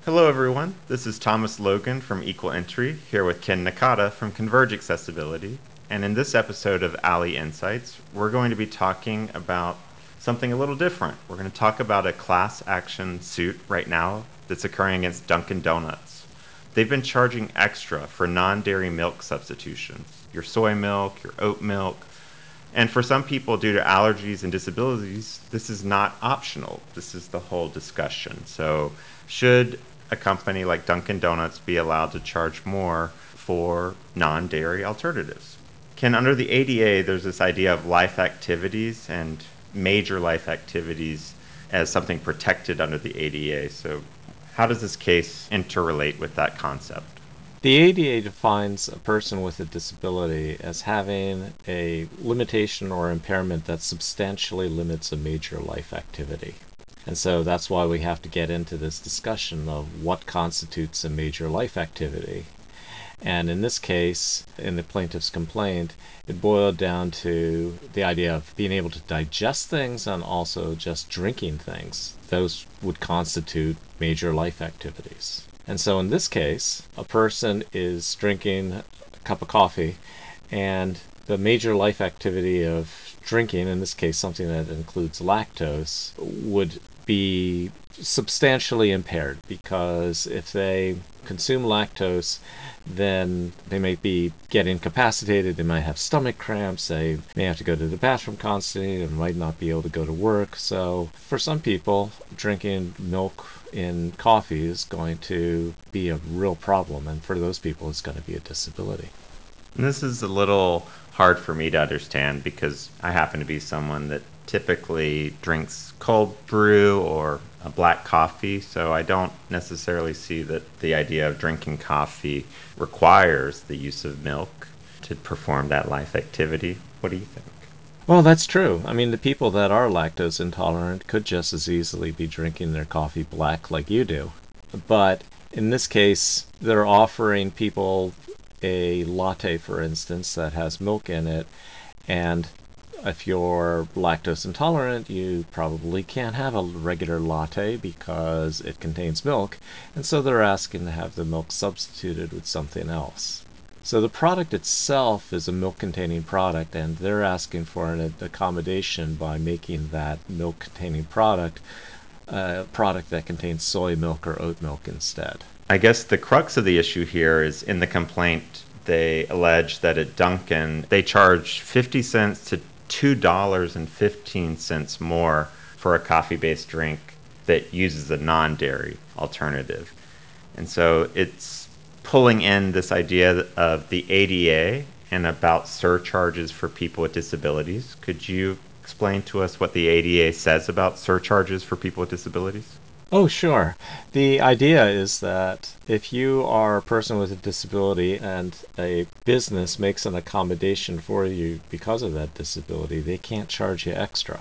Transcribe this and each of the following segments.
Hello, everyone. This is Thomas Logan from Equal Entry, here with Ken Nakata from Converge Accessibility. And in this episode of Ali Insights, we're going to be talking about something a little different. We're going to talk about a class action suit right now that's occurring against Dunkin' Donuts. They've been charging extra for non-dairy milk substitutions, your soy milk, your oat milk. And for some people, due to allergies and disabilities, this is not optional. This is the whole discussion. So, should a company like Dunkin' Donuts be allowed to charge more for non dairy alternatives? Ken, under the ADA, there's this idea of life activities and major life activities as something protected under the ADA. So, how does this case interrelate with that concept? The ADA defines a person with a disability as having a limitation or impairment that substantially limits a major life activity. And so that's why we have to get into this discussion of what constitutes a major life activity. And in this case, in the plaintiff's complaint, it boiled down to the idea of being able to digest things and also just drinking things. Those would constitute major life activities. And so in this case, a person is drinking a cup of coffee, and the major life activity of drinking, in this case something that includes lactose, would be substantially impaired, because if they consume lactose, then they may be get incapacitated, they might have stomach cramps, they may have to go to the bathroom constantly, and might not be able to go to work. So for some people, drinking milk in coffee is going to be a real problem, and for those people it's going to be a disability. And this is a little hard for me to understand because I happen to be someone that typically drinks cold brew or a black coffee, so I don't necessarily see that the idea of drinking coffee requires the use of milk to perform that life activity. What do you think? Well, that's true. I mean, the people that are lactose intolerant could just as easily be drinking their coffee black like you do. But in this case, they're offering people a latte, for instance, that has milk in it. And if you're lactose intolerant, you probably can't have a regular latte because it contains milk. And so they're asking to have the milk substituted with something else. So the product itself is a milk-containing product, and they're asking for an accommodation by making that milk-containing product a product that contains soy milk or oat milk instead. I guess the crux of the issue here is in the complaint, they allege that at Dunkin', they charge 50 cents to $2.15 more for a coffee based drink that uses a non dairy alternative. And so it's pulling in this idea of the ADA and about surcharges for people with disabilities. Could you explain to us what the ADA says about surcharges for people with disabilities? Oh, sure. The idea is that if you are a person with a disability and a business makes an accommodation for you because of that disability, they can't charge you extra.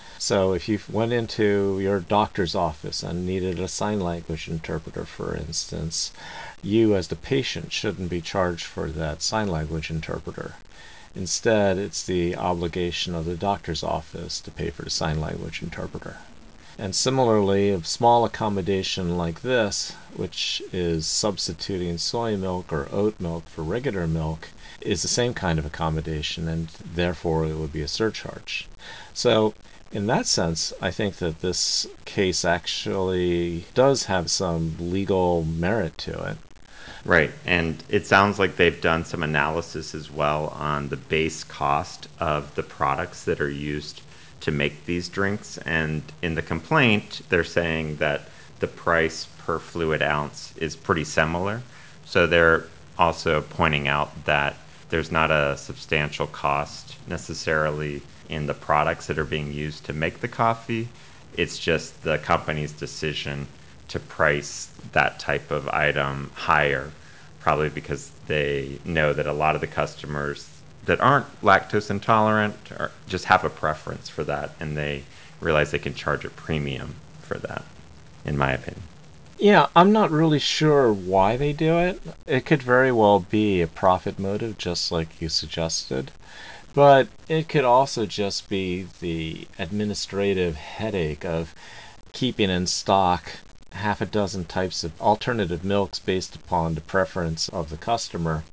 So if you went into your doctor's office and needed a sign language interpreter, for instance, you as the patient shouldn't be charged for that sign language interpreter. Instead, it's the obligation of the doctor's office to pay for the sign language interpreter. And similarly, a small accommodation like this, which is substituting soy milk or oat milk for regular milk, is the same kind of accommodation, and therefore it would be a surcharge. So in that sense, I think that this case actually does have some legal merit to it. Right. And it sounds like they've done some analysis as well on the base cost of the products that are used to make these drinks. And in the complaint, they're saying that the price per fluid ounce is pretty similar. So they're also pointing out that there's not a substantial cost necessarily in the products that are being used to make the coffee. It's just the company's decision to price that type of item higher, probably because they know that a lot of the customers that aren't lactose intolerant just have a preference for that, and they realize they can charge a premium for that, in my opinion. Yeah, I'm not really sure why they do it. It could very well be a profit motive, just like you suggested. But it could also just be the administrative headache of keeping in stock half a dozen types of alternative milks based upon the preference of the customer,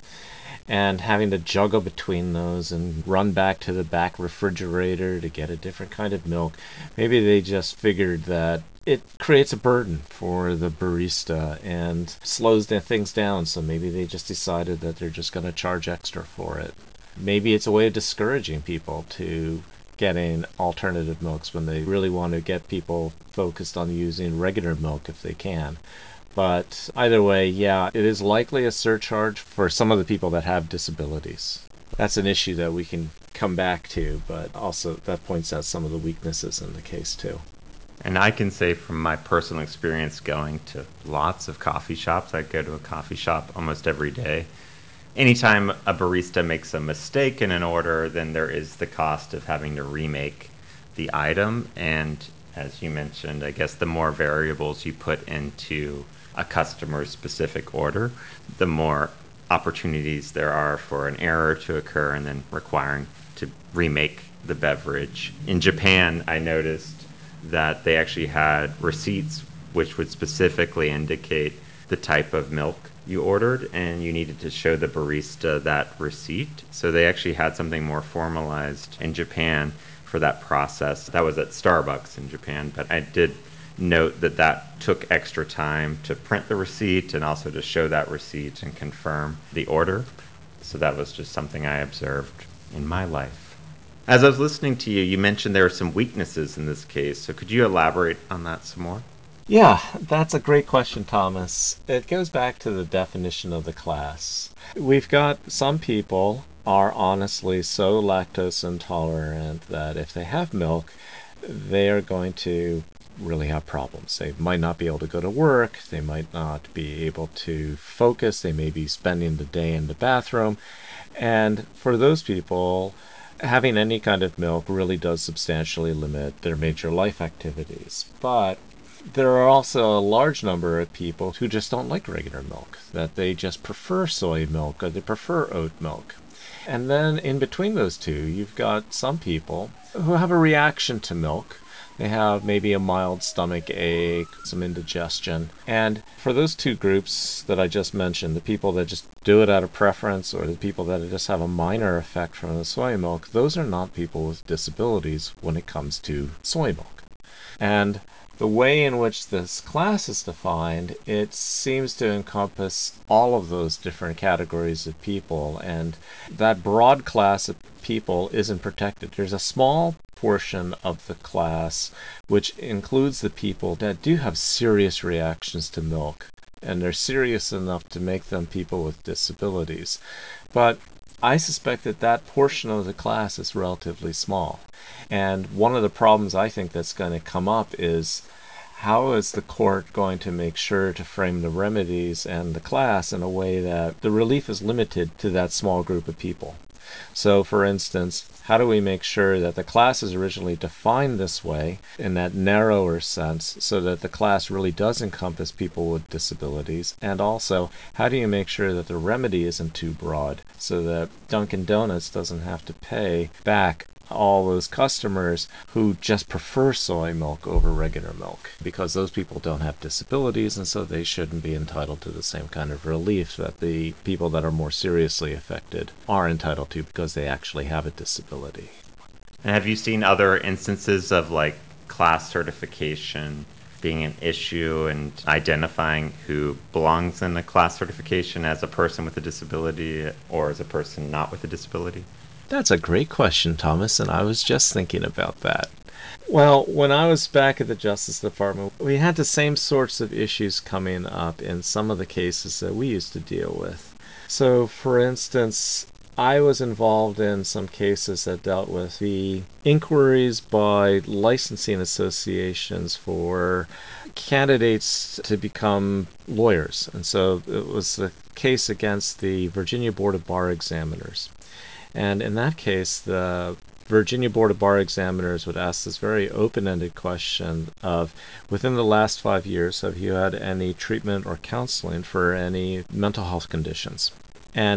and having to juggle between those and run back to the back refrigerator to get a different kind of milk. Maybe they just figured that it creates a burden for the barista and slows things down, so maybe they just decided that they're just going to charge extra for it. Maybe it's a way of discouraging people to getting alternative milks when they really want to get people focused on using regular milk if they can. But either way, yeah, it is likely a surcharge for some of the people that have disabilities. That's an issue that we can come back to, but also that points out some of the weaknesses in the case too. And I can say from my personal experience going to lots of coffee shops, I go to a coffee shop almost every day. Anytime a barista makes a mistake in an order, then there is the cost of having to remake the item. And as you mentioned, I guess the more variables you put into a customer's specific order, the more opportunities there are for an error to occur and then requiring to remake the beverage. In Japan, I noticed that they actually had receipts which would specifically indicate the type of milk you ordered, and you needed to show the barista that receipt. So they actually had something more formalized in Japan for that process. That was at Starbucks in Japan, but I did note that that took extra time to print the receipt and also to show that receipt and confirm the order. So that was just something I observed in my life. As I was listening to you, you mentioned there are some weaknesses in this case. So could you elaborate on that some more? Yeah, that's a great question, Thomas. It goes back to the definition of the class. We've got some people are honestly so lactose intolerant that if they have milk, they are going to really have problems. They might not be able to go to work, they might not be able to focus, they may be spending the day in the bathroom. And for those people, having any kind of milk really does substantially limit their major life activities. But there are also a large number of people who just don't like regular milk, that they just prefer soy milk or they prefer oat milk. And then in between those two, you've got some people who have a reaction to milk. They have maybe a mild stomach ache, some indigestion. And for those two groups that I just mentioned, the people that just do it out of preference or the people that just have a minor effect from the soy milk, those are not people with disabilities when it comes to soy milk. And the way in which this class is defined, it seems to encompass all of those different categories of people, and that broad class of people isn't protected. There's a small portion of the class which includes the people that do have serious reactions to milk, and they're serious enough to make them people with disabilities. But I suspect that that portion of the class is relatively small. And one of the problems I think that's going to come up is how is the court going to make sure to frame the remedies and the class in a way that the relief is limited to that small group of people? So, for instance, how do we make sure that the class is originally defined this way, in that narrower sense, so that the class really does encompass people with disabilities? And also, how do you make sure that the remedy isn't too broad, so that Dunkin' Donuts doesn't have to pay back all those customers who just prefer soy milk over regular milk, because those people don't have disabilities, and so they shouldn't be entitled to the same kind of relief that the people that are more seriously affected are entitled to because they actually have a disability. And have you seen other instances of like class certification being an issue and identifying who belongs in a class certification as a person with a disability or as a person not with a disability? That's a great question, Thomas, and I was just thinking about that. Well, when I was back at the Justice Department, we had the same sorts of issues coming up in some of the cases that we used to deal with. So, for instance, I was involved in some cases that dealt with the inquiries by licensing associations for candidates to become lawyers. And so it was a case against the Virginia Board of Bar Examiners. And in that case, the Virginia Board of Bar Examiners would ask this very open-ended question of, within the last 5 years, have you had any treatment or counseling for any mental health conditions? And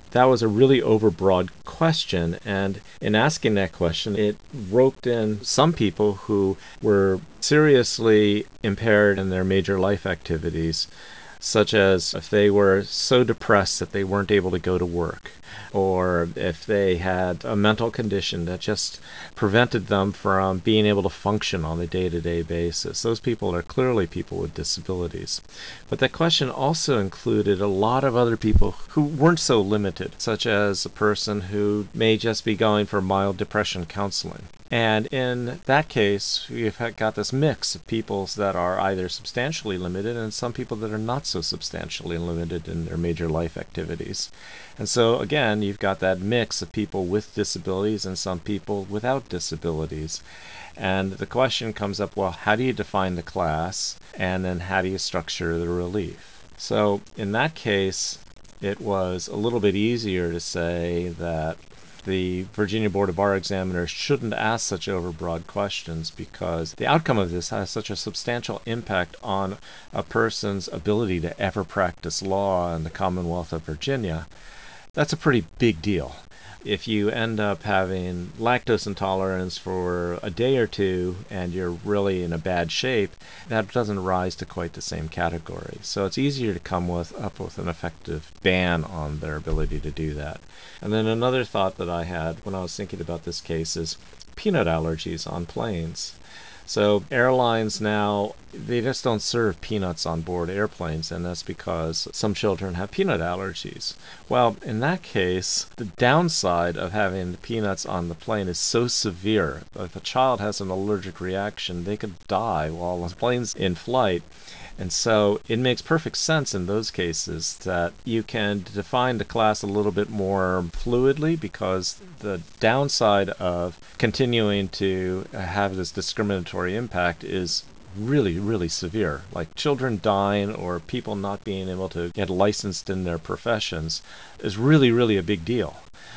that was a really overbroad question. And in asking that question, it roped in some people who were seriously impaired in their major life activities, such as if they were so depressed that they weren't able to go to work, or if they had a mental condition that just prevented them from being able to function on a day-to-day basis. Those people are clearly people with disabilities. But that question also included a lot of other people who weren't so limited, such as a person who may just be going for mild depression counseling. And in that case, we've got this mix of people that are either substantially limited and some people that are not so substantially limited in their major life activities. And so, again, you've got that mix of people with disabilities and some people without disabilities. And the question comes up, well, how do you define the class? And then how do you structure the relief? So in that case, it was a little bit easier to say that the Virginia Board of Bar Examiners shouldn't ask such overbroad questions because the outcome of this has such a substantial impact on a person's ability to ever practice law in the Commonwealth of Virginia. That's a pretty big deal. If you end up having lactose intolerance for a day or two and you're really in a bad shape, that doesn't rise to quite the same category. So it's easier to come up with an effective ban on their ability to do that. And then another thought that I had when I was thinking about this case is peanut allergies on planes. So airlines now, they just don't serve peanuts on board airplanes, and that's because some children have peanut allergies. Well, in that case, the downside of having peanuts on the plane is so severe. If a child has an allergic reaction, they could die while the plane's in flight. And so it makes perfect sense in those cases that you can define the class a little bit more fluidly, because the downside of continuing to have this discriminatory impact is really, really severe. Like children dying or people not being able to get licensed in their professions is really, really a big deal.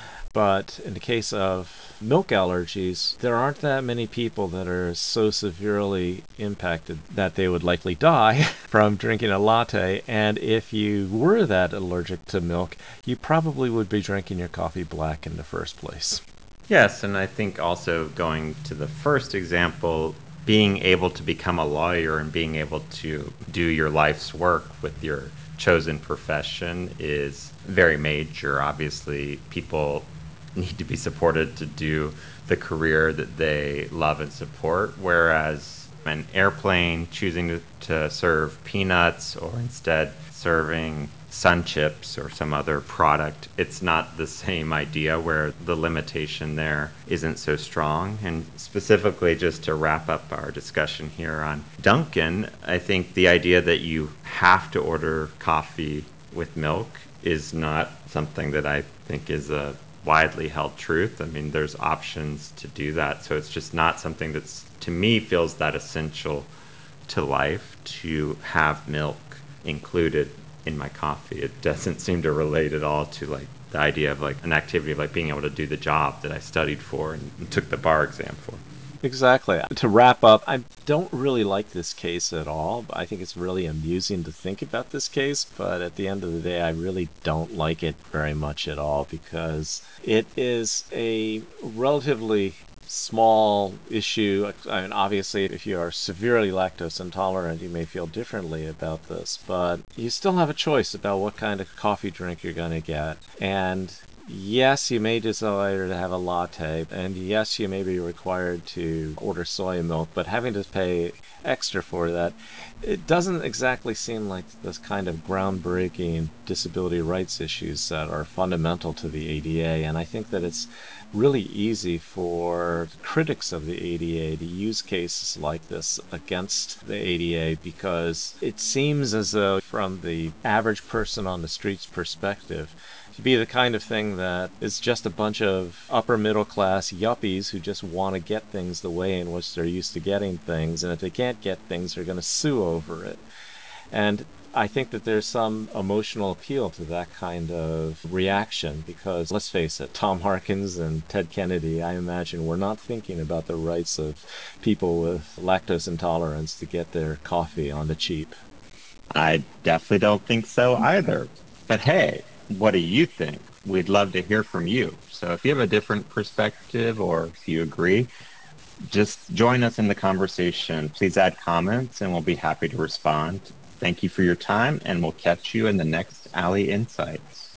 But in the case of milk allergies, there aren't that many people that are so severely impacted that they would likely die from drinking a latte. And if you were that allergic to milk, you probably would be drinking your coffee black in the first place. Yes, and I think also going to the first example, being able to become a lawyer and being able to do your life's work with your chosen profession is very major. Obviously, people need to be supported to do the career that they love and support, whereas an airplane choosing to serve peanuts or instead serving sun chips or some other product, it's not the same idea where the limitation there isn't so strong. And specifically, just to wrap up our discussion here on Dunkin', I think the idea that you have to order coffee with milk is not something that I think is a widely held truth. I mean, there's options to do that. So it's just not something that's, to me, feels that essential to life to have milk included in my coffee. It doesn't seem to relate at all to like the idea of like an activity of like being able to do the job that I studied for and took the bar exam for. Exactly. To wrap up, I don't really like this case at all. I think it's really amusing to think about this case, but at the end of the day, I really don't like it very much at all because it is a relatively small issue. I mean, obviously, if you are severely lactose intolerant, you may feel differently about this, but you still have a choice about what kind of coffee drink you're going to get. And yes, you may desire to have a latte, and yes, you may be required to order soy milk, but having to pay extra for that, it doesn't exactly seem like this kind of groundbreaking disability rights issues that are fundamental to the ADA. And I think that it's really easy for critics of the ADA to use cases like this against the ADA because it seems as though, from the average person on the street's perspective, to be the kind of thing that is just a bunch of upper middle class yuppies who just want to get things the way in which they're used to getting things, and if they can't get things, they're going to sue over it. And I think that there's some emotional appeal to that kind of reaction because, let's face it, Tom Harkins and Ted Kennedy, I imagine, were not thinking about the rights of people with lactose intolerance to get their coffee on the cheap. I definitely don't think so either. But hey, what do you think? we'd love to hear from you. So if you have a different perspective or if you agree, just join us in the conversation. Please add comments and we'll be happy to respond. Thank you for your time, and we'll catch you in the next Alley Insights.